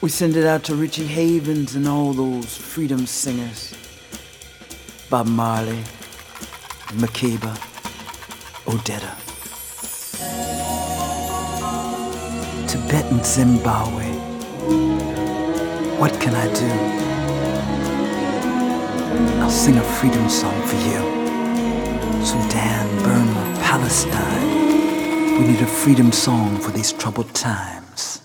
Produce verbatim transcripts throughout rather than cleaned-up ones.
We send it out to Richie Havens and all those freedom singers. Bob Marley, Makeba, Odetta. Tibet and Zimbabwe. What can I do? I'll sing a freedom song for you. Sudan, Burma, Palestine. We need a freedom song for these troubled times.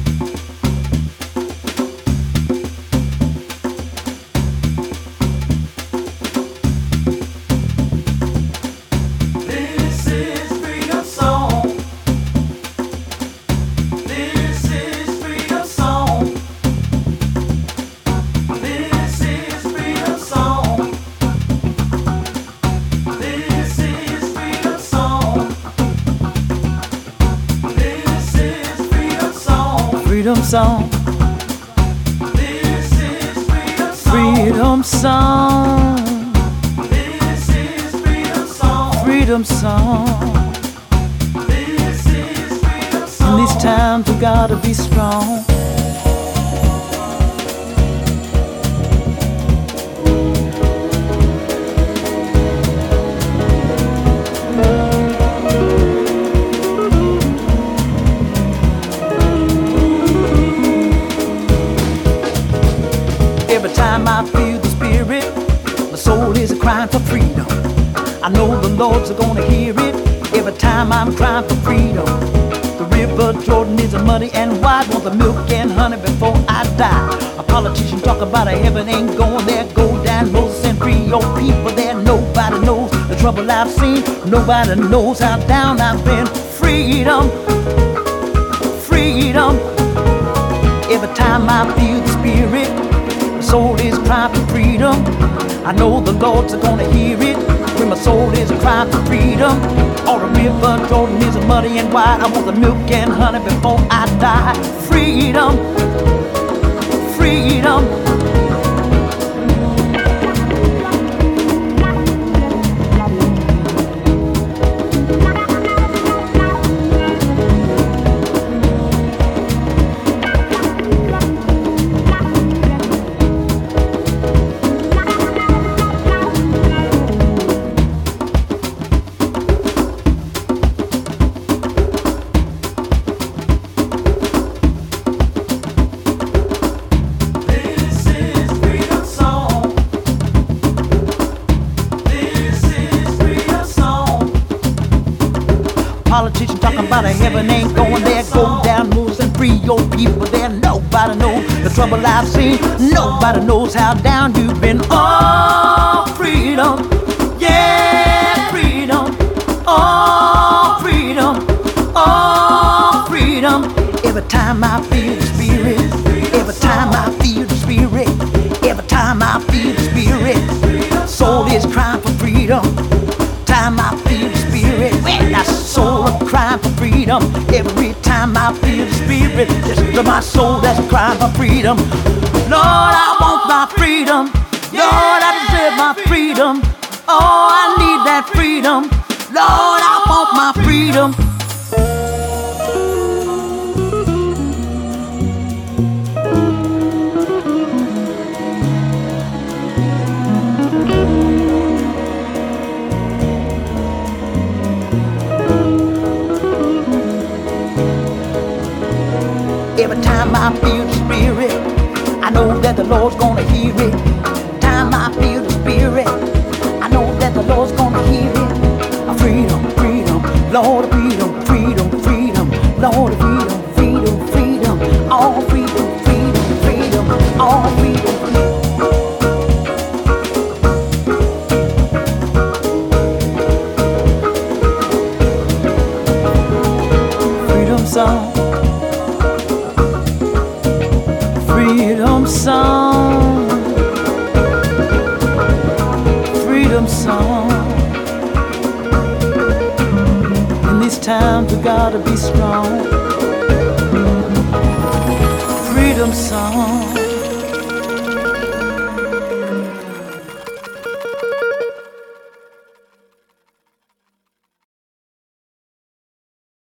Freedom song. This is freedom song. Freedom song. This is freedom song. Freedom song. This is freedom song. In these times we gotta be strong. Every time I feel the spirit, my soul is crying for freedom. I know the Lord's gonna hear it. Every time I'm crying for freedom. The river Jordan is muddy and wide. Want the milk and honey before I die. A politician talk about a heaven ain't going there. Go down Moses and free your people there. Nobody knows the trouble I've seen. Nobody knows how down I've been. Freedom, freedom. Every time I feel the spirit, my soul is crying for freedom. I know the Lord's gonna hear it. When my soul is crying for freedom. All the river Jordan is muddy and wide. I want the milk and honey before I die. Freedom, freedom. Politicians talking about a heaven ain't going there. Go down, moves and free your people there. Nobody knows the trouble I've seen. Nobody knows how down you've been. Oh, freedom, yeah, freedom. Oh, freedom, oh, freedom. Every time I feel the spirit, every time I feel the spirit, every time I feel the spirit, soul is crying for freedom. Time I feel the spirit, when I soul of crying for freedom. Every time I feel the spirit, just my soul that's crying for freedom. Lord, I want my freedom. Lord, I deserve my freedom. Oh, I need that freedom. Lord, I want my freedom. Every time I feel the spirit, I know that the Lord's gonna hear it. Time I feel the spirit, I know that the Lord's gonna hear it. Freedom, freedom, Lord, freedom, freedom, freedom, Lord, freedom, freedom, freedom, all freedom, freedom, freedom, all freedom. Freedom song. Freedom song, freedom song. In these times we gotta be strong. Freedom song.